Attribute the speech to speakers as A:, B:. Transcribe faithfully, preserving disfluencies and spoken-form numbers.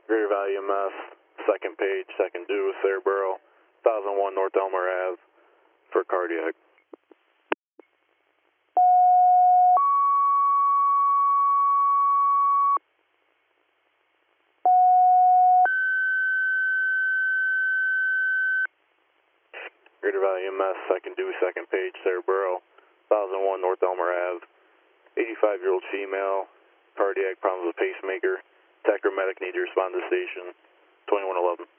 A: Greater Valley M S, second page, second due, Cerebro, one thousand one North Elmer Ave for cardiac. Greater Valley M S, second due, second page, Cerebro, one thousand one North Elmer Ave, eighty-five-year-old female, cardiac problems with pacemaker, tech or medic need to respond to station, twenty-one eleven.